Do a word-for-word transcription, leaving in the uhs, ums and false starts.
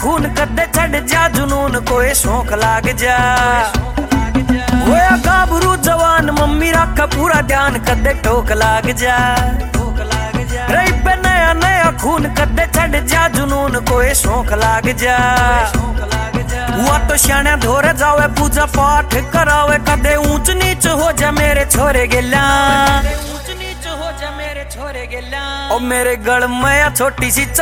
खून कदे छड़ जा जुनून कोई शौक लाग जा होया गाभरू जवान मम्मी रख पूरा ध्यान कदे टोक लाग जा रही पे नया नया खून कदे छड़ जा जुनून कोई शौक लाग जा हुआ तो श्याने धोरे जावे पूजा पाठ करावे कदे ऊंच नीच हो जा मेरे छोरे गेला ऊंच नीच हो जा मेरे छोरे गेला ओ मेरे गल में छोटी सी